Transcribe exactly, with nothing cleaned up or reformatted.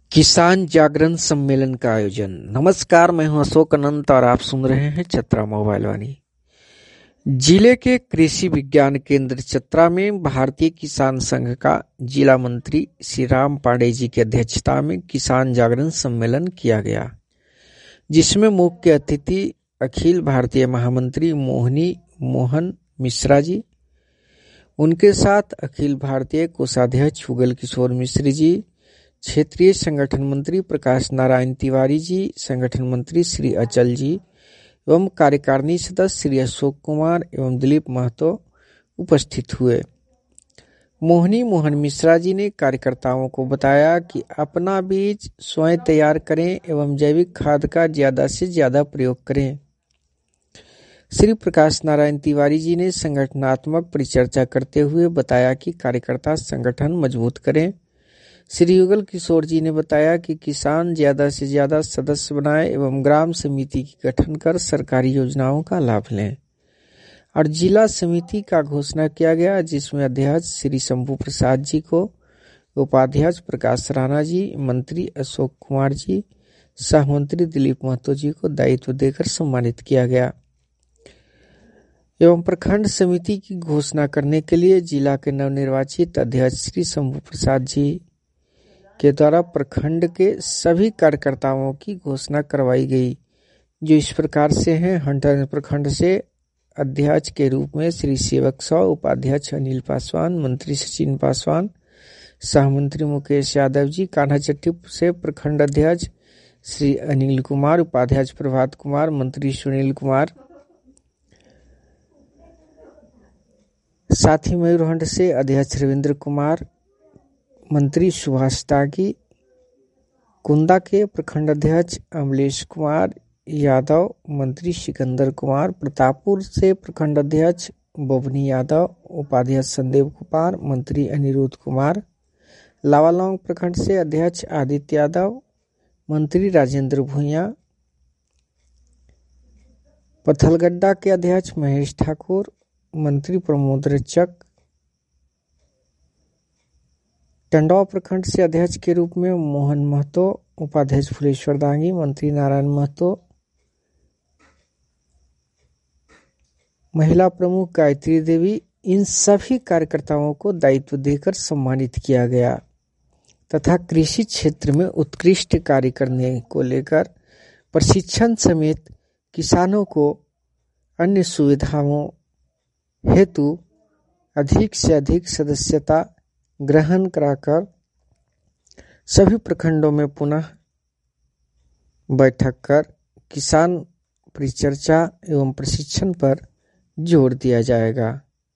किसान जागरण सम्मेलन का आयोजन। नमस्कार, मैं हूं अशोक अनंत और आप सुन रहे हैं चतरा मोबाइल वाणी। जिले के कृषि विज्ञान केंद्र चतरा में भारतीय किसान संघ का जिला मंत्री श्री राम पांडे जी की अध्यक्षता में किसान जागरण सम्मेलन किया गया, जिसमें मुख्य अतिथि अखिल भारतीय महामंत्री मोहनी मोहन मिश्रा जी, उनके साथ अखिल भारतीय कोषाध्यक्ष युगल किशोर मिश्र जी, क्षेत्रीय संगठन मंत्री प्रकाश नारायण तिवारी जी, संगठन मंत्री श्री अचल जी एवं कार्यकारिणी सदस्य श्री अशोक कुमार एवं दिलीप महतो उपस्थित हुए। मोहनी मोहन मिश्रा जी ने कार्यकर्ताओं को बताया कि अपना बीज स्वयं तैयार करें एवं जैविक खाद का ज्यादा से ज्यादा प्रयोग करें। श्री प्रकाश नारायण तिवारी जी ने संगठनात्मक परिचर्चा करते हुए बताया कि कार्यकर्ता संगठन मजबूत करें। श्री युगल किशोर जी ने बताया कि किसान ज्यादा से ज्यादा सदस्य बनाए एवं ग्राम समिति की गठन कर सरकारी योजनाओं का लाभ लें और जिला समिति का घोषणा किया गया, जिसमें अध्यक्ष श्री शंभू प्रसाद जी को, उपाध्यक्ष प्रकाश राणा जी, मंत्री अशोक कुमार जी, सहमंत्री दिलीप महतो जी को दायित्व देकर सम्मानित किया गया एवं प्रखंड समिति की घोषणा करने के लिए जिला के नवनिर्वाचित अध्यक्ष श्री शंभू प्रसाद जी के द्वारा प्रखंड के सभी कार्यकर्ताओं की घोषणा करवाई गई, जो इस प्रकार से हैं। हंटर प्रखंड से अध्यक्ष के रूप में श्री सेवक सौ, उपाध्यक्ष अनिल पासवान, मंत्री सचिन पासवान, सहमंत्री मुकेश यादव जी। कान्हाचट्टी से प्रखंड अध्यक्ष श्री अनिल कुमार, उपाध्यक्ष प्रभात कुमार, मंत्री सुनील कुमार। साथ ही मयूरहंड से अध्यक्ष रविंद्र कुमार, मंत्री सुभाष तागी। कुंदा के प्रखंड अध्यक्ष अमलेश कुमार यादव, मंत्री सिकंदर कुमार। प्रतापपुर से प्रखंड अध्यक्ष बबनी यादव, उपाध्यक्ष संदेव कुमार, मंत्री अनिरुद्ध कुमार। लावालौंग प्रखंड से अध्यक्ष आदित्य यादव, मंत्री राजेंद्र भूइया। पथलगड्डा के अध्यक्ष महेश ठाकुर, मंत्री प्रमोद रचक। टंडवा प्रखंड से अध्यक्ष के रूप में मोहन महतो, उपाध्यक्ष फुलेश्वर दांगी, मंत्री नारायण महतो। महिला प्रमुख गायत्री देवी। इन सभी कार्यकर्ताओं को दायित्व देकर सम्मानित किया गया तथा कृषि क्षेत्र में उत्कृष्ट कार्य करने को लेकर प्रशिक्षण समेत किसानों को अन्य सुविधाओं हेतु अधिक से अधिक सदस्यता ग्रहण कराकर सभी प्रखंडों में पुनः बैठक कर किसान परिचर्चा एवं प्रशिक्षण पर जोर दिया जाएगा।